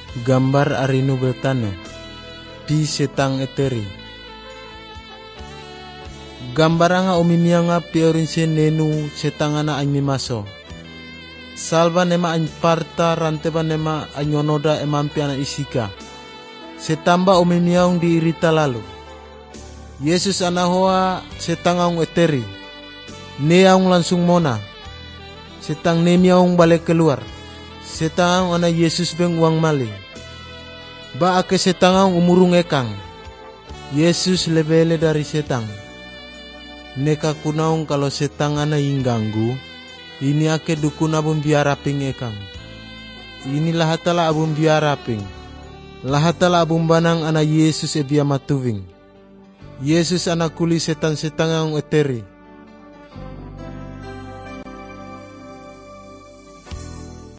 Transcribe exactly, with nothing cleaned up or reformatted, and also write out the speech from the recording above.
Gambar arinu beltano di setang eteri. Gambaranga umimianga piorinse nenu setangana anyimaso. Salva nema anparta ranteba nema anyonoda emampi ana isika. Setamba umimiaung di irita lalu. Yesus anahoa setangaung eteri. Neaung langsung mona. Setang nemiaung balik keluar. Setangaung ana Yesus beng uang maling. Ba ake setangaung umurung ekang. Yesus lebele dari setang. Neka kunaung kalau setang ana ingganggu. Ini ake dukun abun biaraping ekang. Ini lahatala abun biaraping. Lahatala abun banang ana Yesus ebia matuving. Yesus ana kuli setan-setangaung eteri.